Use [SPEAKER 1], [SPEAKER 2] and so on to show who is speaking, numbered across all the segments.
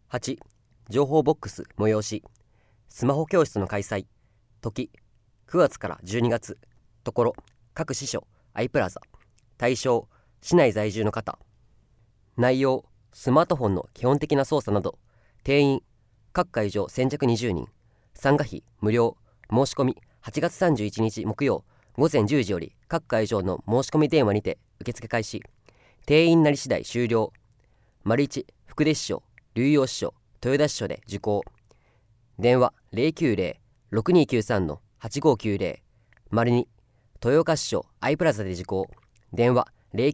[SPEAKER 1] 8、情報ボックス催し、スマホ教室の開催、時、9月から12月、ところ、各支所、アイプラザ、対象、市内在住の方、内容、スマートフォンの基本的な操作など、定員、各会場先着20人、参加費無料、申し込み8月31日木曜午前10時より各会場の申し込み電話にて受付開始、定員なり次第終了。丸1、福出支所、龍陽支所、豊田支所で受講。電話090-6293-8590、丸2、豊岡支所、アイプラザで受講。電話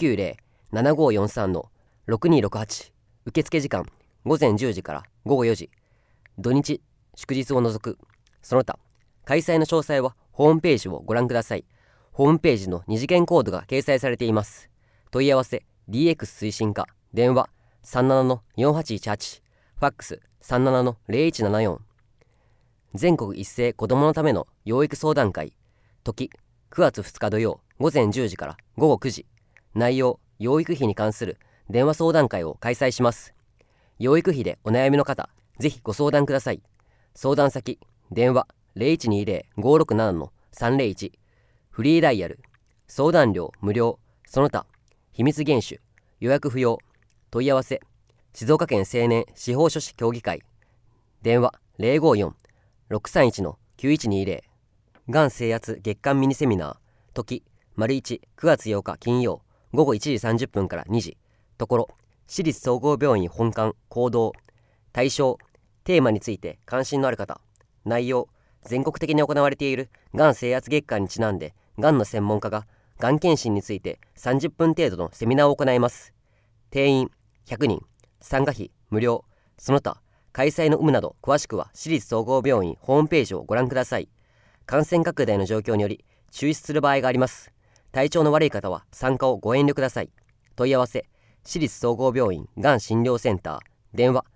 [SPEAKER 1] 090-7543-6268、受付時間午前10時から午後4時、土日祝日を除く。その他開催の詳細はホームページをご覧ください。ホームページの二次元コードが掲載されています。問い合わせ DX 推進課、電話37-4818、ファックス37-0174。全国一斉子どものための養育相談会、時9月2日土曜午前10時から午後9時。内容、養育費に関する電話相談会を開催します。養育費でお悩みの方、ぜひご相談ください。相談先、電話0120-567-301、フリーダイヤル、相談料無料、その他秘密厳守、予約不要。問い合わせ、静岡県青年司法書士協議会、電話054-631-9120、がん征圧月間ミニセミナー、時丸1、9月8日金曜午後1時30分から2時、ところ、市立総合病院本館講堂。対象、テーマについて関心のある方。内容、全国的に行われているがん征圧月間にちなんで、がんの専門家ががん検診について30分程度のセミナーを行います。定員100人、参加費無料。その他開催の有無など詳しくは市立総合病院ホームページをご覧ください。感染拡大の状況により中止する場合があります。体調の悪い方は参加をご遠慮ください。問い合わせ、市立総合病院がん診療センター、電話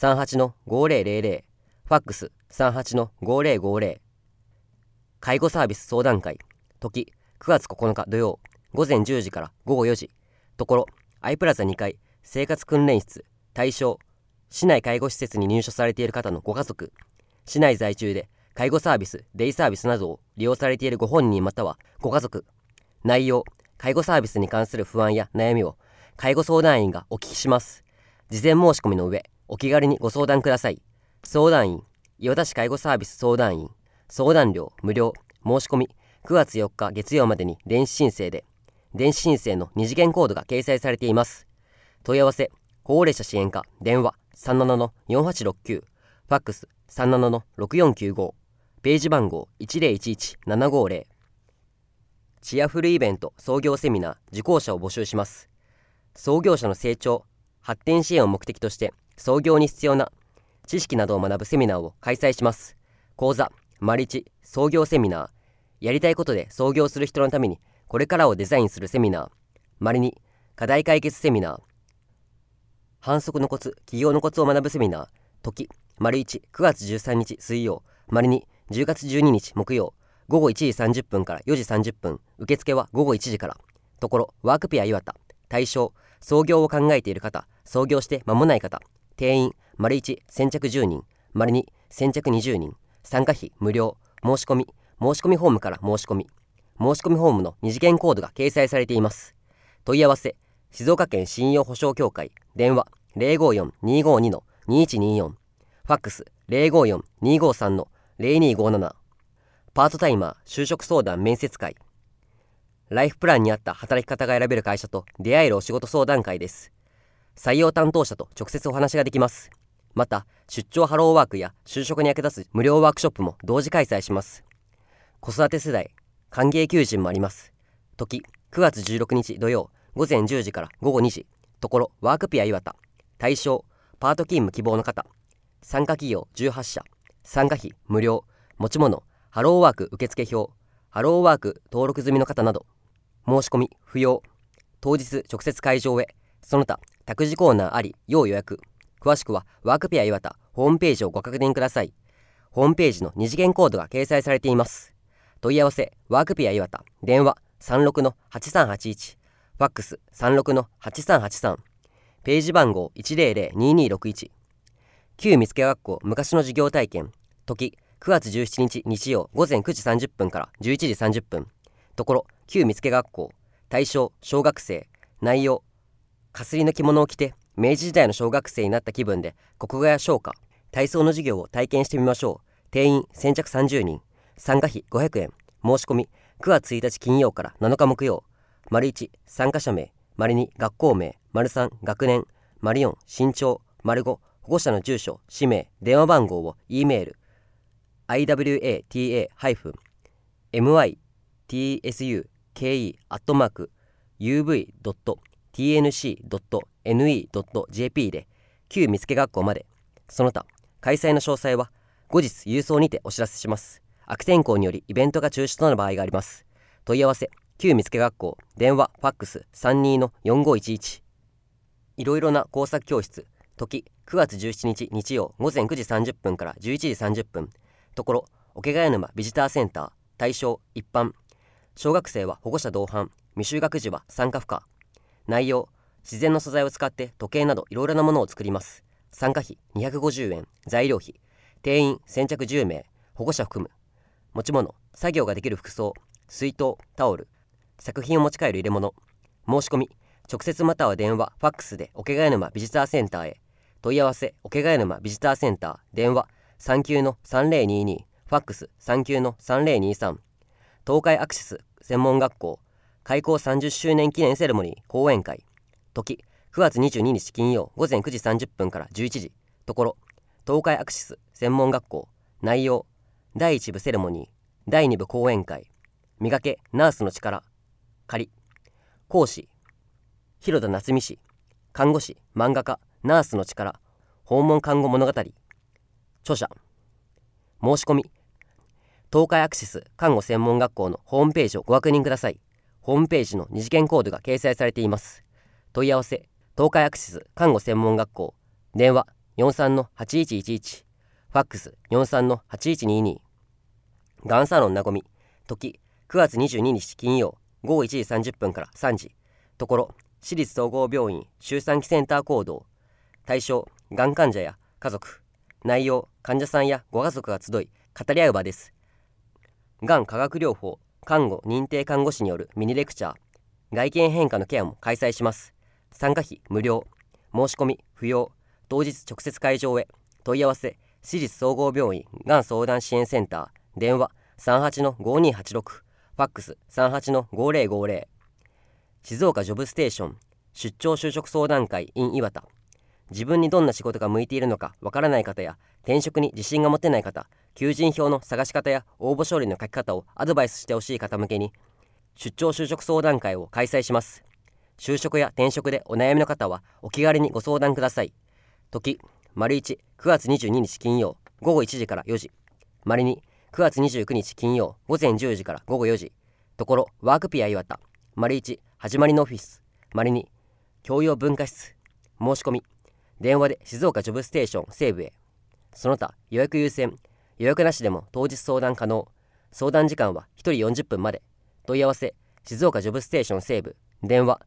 [SPEAKER 1] 38-5000、ファックス38-5050。介護サービス相談会、時9月9日土曜午前10時から午後4時、ところ、アイプラザ2階生活訓練室。対象、市内介護施設に入所されている方のご家族、市内在住で介護サービス、デイサービスなどを利用されているご本人またはご家族。内容、介護サービスに関する不安や悩みを介護相談員がお聞きします。事前申し込みの上、お気軽にご相談ください。相談員、岩田市介護サービス相談員、相談料無料。申し込み9月4日月曜までに電子申請で、電子申請の二次元コードが掲載されています。問い合わせ、高齢者支援課、電話37-4869、ファックス37-6495、ページ番号1011750。チアフルイベント創業セミナー受講者を募集します。創業者の成長、発展支援を目的として創業に必要な知識などを学ぶセミナーを開催します。講座丸1、創業セミナー、やりたいことで創業する人のためにこれからをデザインするセミナー。丸2、課題解決セミナー、反則のコツ、起業のコツを学ぶセミナー。時丸1、9月13日水曜、丸2、10月12日木曜午後1時30分から4時30分、受付は午後1時から。ところ、ワークペア岩田。対象、創業を考えている方、創業して間もない方。定員丸1、先着10人、丸2、先着20人。参加費無料。申し込みフォームから申し込み。申し込みフォームの二次元コードが掲載されています。問い合わせ、静岡県信用保証協会、電話054-252-2124、ファックス054-253-0257。パートタイマー就職相談面接会。ライフプランに合った働き方が選べる会社と出会えるお仕事相談会です。採用担当者と直接お話ができます。また、出張ハローワークや就職に役立つ無料ワークショップも同時開催します。子育て世代、歓迎求人もあります。時9月16日土曜午前10時から午後2時、ところ、ワークピア岩田。対象、パート勤務希望の方。参加企業18社。参加費無料。持ち物、ハローワーク受付表、ハローワーク登録済みの方など。申し込み不要。当日直接会場へ。その他託児コーナーあり要予約。詳しくはワークペア岩田ホームページをご確認ください。ホームページの二次元コードが掲載されています。問い合わせ、ワークペア岩田、電話36-8381、ファックス36-8383、ページ番号100-2261。 旧見附学校昔の授業体験。時9月17日日曜午前9時30分から11時30分。ところ旧見附学校。対象小学生。内容かすりの着物を着て明治時代の小学生になった気分で国語や唱歌、体操の授業を体験してみましょう。定員先着30人。参加費500円。申し込み9月1日金曜から7日木曜。丸1参加者名、丸2学校名、丸3学年、丸4身長、丸5保護者の住所、氏名、電話番号を E メール iwatasuke@uv.tnc.ne.jp で旧見附学校まで。その他開催の詳細は後日郵送にてお知らせします。悪天候によりイベントが中止となる場合があります。問い合わせ旧見附学校、電話ファックス32-4511。いろいろな工作教室。時9月17日日曜午前9時30分から11時30分。ところ桶ヶ谷沼ビジターセンター。対象一般。小学生は保護者同伴。未就学児は参加不可。内容自然の素材を使って時計などいろいろなものを作ります。参加費250円。材料費定員先着10名。保護者含む。持ち物作業ができる服装、水筒、タオル、作品を持ち帰る入れ物。申し込み直接または電話ファックスで桶ヶ谷沼ビジターセンターへ。問い合わせ桶ヶ谷沼ビジターセンター。電話39-3022ファックス39-3023。東海アクシス専門学校開校30周年記念セレモニー講演会。時9月22日金曜午前9時30分から11時。ところ東海アクシス専門学校。内容第1部セレモニー、第2部講演会。磨けナースの力。仮講師広田夏美氏。看護師漫画家ナースの力訪問看護物語。著者。申し込み東海アクシス看護専門学校のホームページをご確認ください。ホームページの二次元コードが掲載されています。問い合わせ東海アクシス看護専門学校。電話43-8111ファックス43-8122。がんサロンなごみ。時9月22日金曜午後1時30分から3時。ところ私立総合病院周産期センター講堂。対象がん患者や家族。内容患者さんやご家族が集い語り合う場です。がん化学療法看護認定看護師によるミニレクチャー、外見変化のケアも開催します。参加費無料。申し込み不要。当日直接会場へ。問い合わせ私立総合病院がん相談支援センター。電話38-5286ファックス38-5050。静岡ジョブステーション出張就職相談会 in 岩田。自分にどんな仕事が向いているのかわからない方や転職に自信が持てない方、求人票の探し方や応募書類の書き方をアドバイスしてほしい方向けに出張就職相談会を開催します。就職や転職でお悩みの方はお気軽にご相談ください。時丸1 9月22日金曜午後1時から4時。丸2 9月29日金曜午前10時から午後4時。ところワークピア岩田。丸1始まりのオフィス。丸2教養文化室。申し込み電話で静岡ジョブステーション西部へ。その他予約優先。予約なしでも当日相談可能。相談時間は1人40分まで。問い合わせ静岡ジョブステーション西部。電話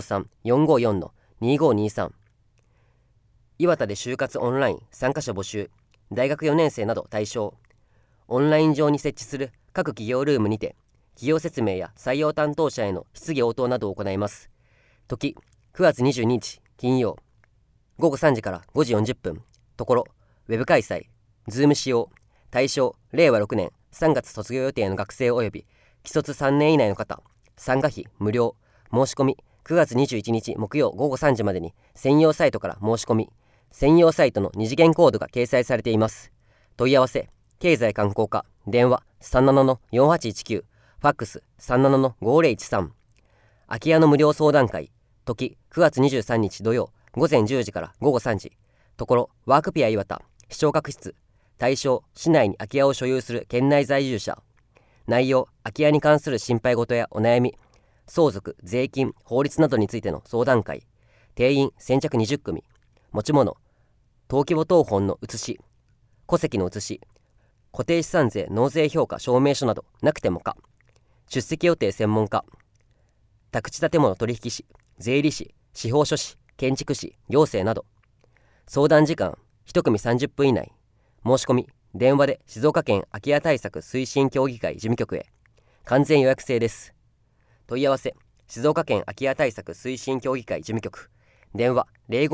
[SPEAKER 1] 053-454-2523。岩田で就活オンライン参加者募集。大学4年生など対象。オンライン上に設置する各企業ルームにて企業説明や採用担当者への質疑応答などを行います。時9月22日金曜午後3時から5時40分。ところウェブ開催。ズーム使用。対象令和6年3月卒業予定の学生及び既卒3年以内の方。参加費無料。申し込み9月21日木曜午後3時までに専用サイトから申し込み。専用サイトの二次元コードが掲載されています。問い合わせ経済観光課。電話37-4819ファックス37-5013。空き家の無料相談会。時9月23日土曜午前10時から午後3時。ところワークピア岩田視聴覚室。対象市内に空き家を所有する県内在住者。内容空き家に関する心配事やお悩み、相続、税金、法律などについての相談会。定員先着20組。持ち物登記簿謄本の写し、戸籍の写し、固定資産税納税評価証明書などなくてもか。出席予定専門家宅地建物取引士、税理士、司法書士、建築士、行政など。相談時間 1組30分以内。申し込み電話で静岡県空き家対策推進協議会事務局へ。完全予約制です。問い合わせ静岡県空き家対策推進協議会事務局。電話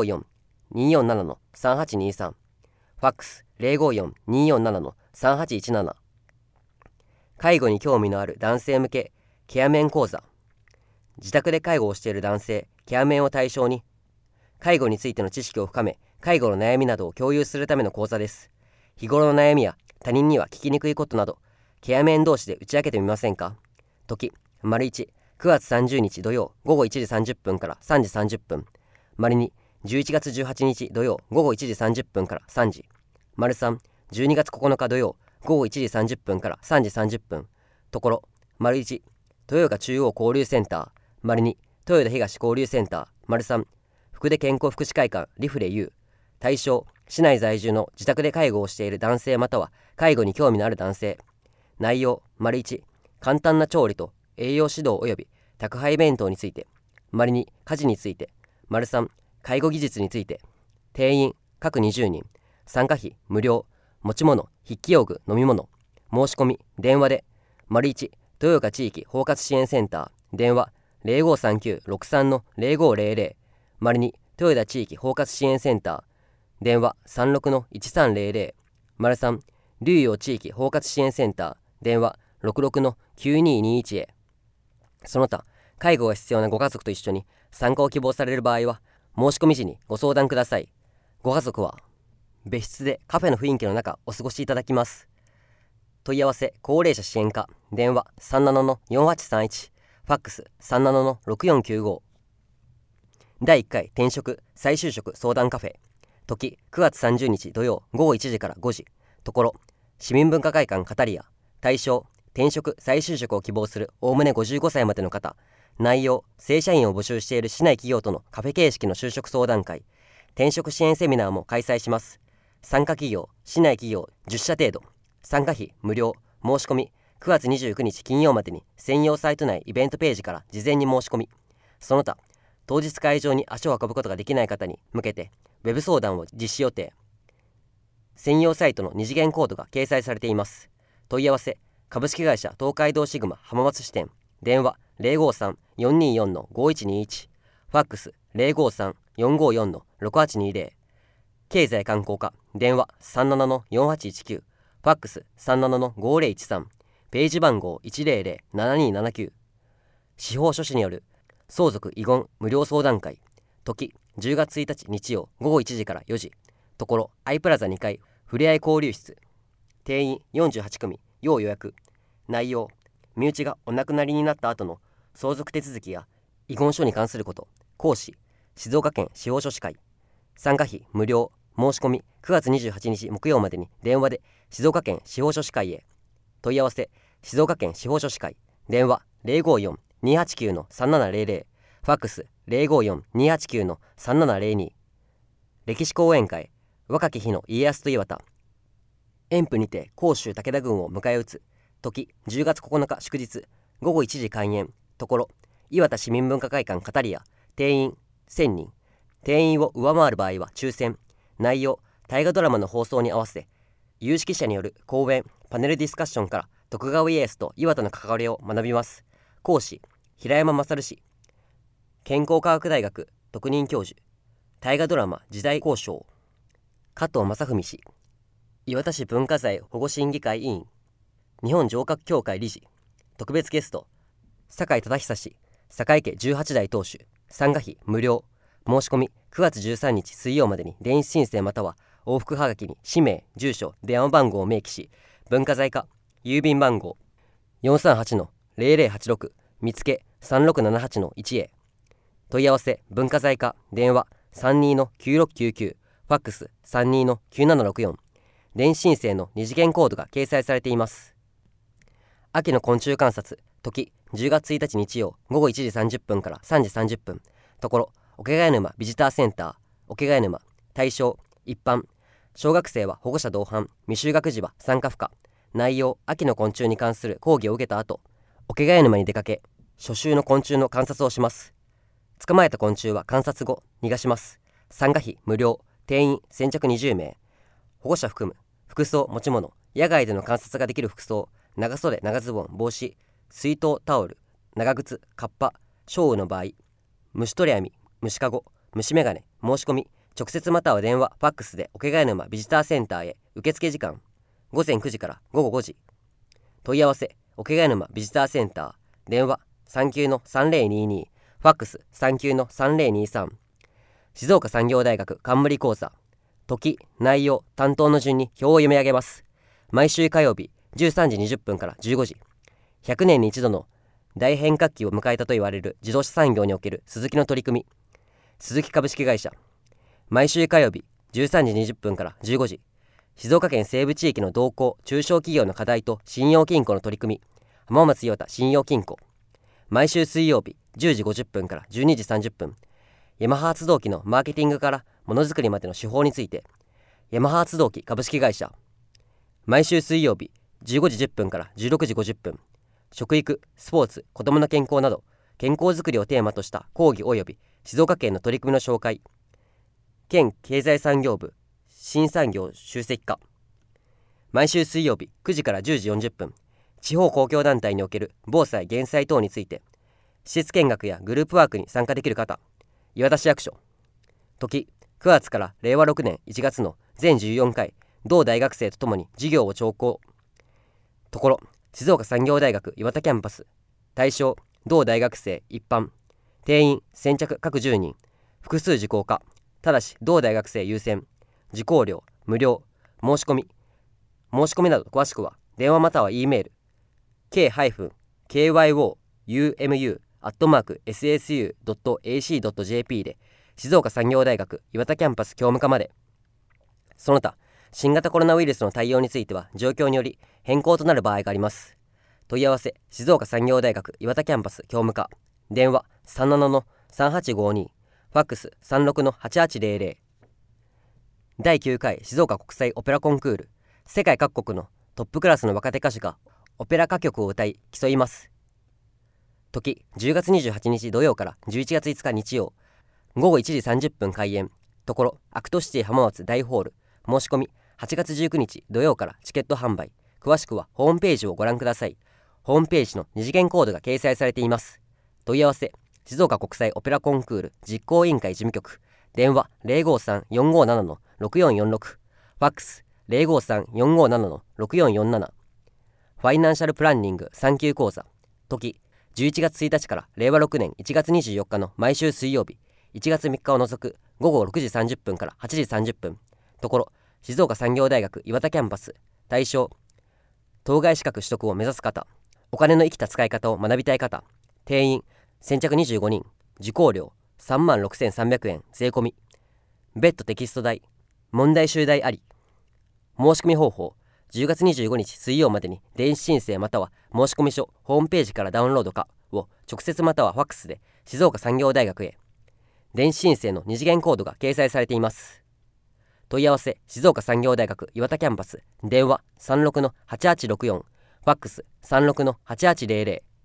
[SPEAKER 1] 054-247-3823。ファックス054-247-3817。介護に興味のある男性向けケアメン講座。自宅で介護をしている男性ケアメンを対象に介護についての知識を深め、介護の悩みなどを共有するための講座です。日頃の悩みや他人には聞きにくいことなど、ケアメン同士で打ち明けてみませんか。時丸1、9月30日土曜午後1時30分から3時30分。丸2、11月18日土曜午後1時30分から3時。丸3、12月9日土曜午後1時30分から3時30分。ところ丸1、豊岡中央交流センター。丸2、豊田東交流センター。丸3、福出健康福祉会館リフレ U。 対象市内在住の自宅で介護をしている男性または介護に興味のある男性。内容丸1、簡単な調理と栄養指導及び宅配弁当について。丸2、家事について。丸3、介護技術について。定員各20人。参加費無料。持ち物筆記用具飲み物。申し込み電話で丸1、豊岡地域包括支援センター。電話0539-63-0500。丸2、豊田地域包括支援センター。電話36-1300。丸3、龍陽地域包括支援センター。電話66-9221へ。その他介護が必要なご家族と一緒に参加を希望される場合は申し込み時にご相談ください。ご家族は別室でカフェの雰囲気の中お過ごしいただきます。問い合わせ高齢者支援課。電話37-4831。ファックス37-6495。第1回転職再就職相談カフェ。時9月30日土曜午後1時から5時。ところ市民文化会館カタリア。対象転職再就職を希望するおおむね55歳までの方。内容正社員を募集している市内企業とのカフェ形式の就職相談会。転職支援セミナーも開催します。参加企業市内企業10社程度。参加費無料。申し込み9月29日金曜までに専用サイト内イベントページから事前に申し込み。その他当日会場に足を運ぶことができない方に向けてウェブ相談を実施予定。専用サイトの2次元コードが掲載されています。問い合わせ株式会社東海道シグマ浜松支店。電話053-424-5121。ファックス053-454-6820。経済観光課。電話37-4819。ファックス37-5013。ページ番号100-7279。司法書士による相続遺言無料相談会。時10月1日日曜午後1時から4時。ところアイプラザ2階ふれあい交流室。定員48組。要予約。内容身内がお亡くなりになった後の相続手続きや遺言書に関すること。講師静岡県司法書士会。参加費無料。申し込み9月28日木曜までに電話で静岡県司法書士会へ。問い合わせ静岡県司法書士会。電話054-289-3700。ファックス054-289-3702。歴史講演会若き日の家康と岩田。遠府にて甲州武田軍を迎え撃つ。時10月9日祝日午後1時開演。ところ岩田市民文化会館カタリア。定員1000人。定員を上回る場合は抽選。内容大河ドラマの放送に合わせ有識者による講演パネルディスカッションから徳川家康と岩田の関わりを学びます。講師平山勝氏。健康科学大学特任教授。大河ドラマ時代考証加藤正文氏。岩田市文化財保護審議会委員。日本城郭協会理事。特別ゲスト酒井忠久氏。酒井家18代当主。参加費無料。申し込み9月13日水曜までに電子申請または往復はがきに氏名住所電話番号を明記し、文化財課郵便番号 438-0086 見つけ 3678-1 へ。問い合わせ文化財課。電話32-9699。ファックス32-9764。電子申請の2次元コードが掲載されています。秋の昆虫観察。時10月1日日曜午後1時30分から3時30分。ところ桶ヶ谷沼ビジターセンター桶ヶ谷沼。対象一般。小学生は保護者同伴。未就学児は参加不可。内容秋の昆虫に関する講義を受けた後桶ヶ谷沼に出かけ初秋の昆虫の観察をします。捕まえた昆虫は観察後逃がします。参加費無料。 定員先着20名。保護者含む。服装、持ち物、野外での観察ができる服装、長袖、長ズボン、帽子、水筒、タオル、長靴、カッパ、小雨の場合、虫取り網、虫かご、虫眼鏡、申し込み、直接または電話、ファックスで桶ヶ沼ビジターセンターへ。受付時間、午前9時から午後5時。問い合わせ、桶ヶ沼ビジターセンター、電話39-3022、ファックス39-3023。静岡産業大学冠講座。時、内容、担当の順に表を読み上げます。毎週火曜日13時20分から15時。100年に一度の大変革期を迎えたと言われる自動車産業におけるスズキの取り組み。スズキ株式会社。毎週火曜日13時20分から15時。静岡県西部地域の動向、中小企業の課題と信用金庫の取り組み。浜松陽太信用金庫。毎週水曜日10時50分から12時30分。ヤマハ発動機のマーケティングからものづくりまでの手法について。ヤマハ発動機株式会社。毎週水曜日15時10分から16時50分。食育、スポーツ、子どもの健康など健康づくりをテーマとした講義及び静岡県の取り組みの紹介。県経済産業部新産業集積課。毎週水曜日9時から10時40分。地方公共団体における防災減災等について。施設見学やグループワークに参加できる方。磐田市役所。時、9月から令和6年1月の全14回同大学生とともに授業を聴講。ところ、静岡産業大学磐田キャンパス。対象、同大学生一般。定員先着各10人。複数受講可。ただし同大学生優先。受講料無料。申し込みなど詳しくは電話または E メール k-kyomu@ssu.ac.jp で静岡産業大学磐田キャンパス教務課まで。その他新型コロナウイルスの対応については状況により変更となる場合があります。問い合わせ、静岡産業大学磐田キャンパス教務課。電話37-3852、ファックス36-8800。第9回静岡国際オペラコンクール。世界各国のトップクラスの若手歌手がオペラ歌曲を歌い競います。時、10月28日土曜から11月5日日曜。午後1時30分開演。ところ、アクトシティ浜松大ホール。申し込み8月19日土曜からチケット販売。詳しくはホームページをご覧ください。ホームページの二次元コードが掲載されています。問い合わせ、静岡国際オペラコンクール実行委員会事務局。電話053-457-6446。ファックス053-457-6447。ファイナンシャルプランニング3級講座。時、11月1日から令和6年1月24日の毎週水曜日。1月3日を除く午後6時30分から8時30分。ところ、静岡産業大学磐田キャンパス。対象、当該資格取得を目指す方。お金の生きた使い方を学びたい方。定員先着25人。受講料36,300円税込み。別途テキスト代、問題集代あり。申し込み方法、10月25日水曜までに電子申請または申込書ホームページからダウンロードかを直接またはファックスで静岡産業大学へ。電子申請の二次元コードが掲載されています。問い合わせ、静岡産業大学磐田キャンパス。電話36-8864、ファックス36-8800。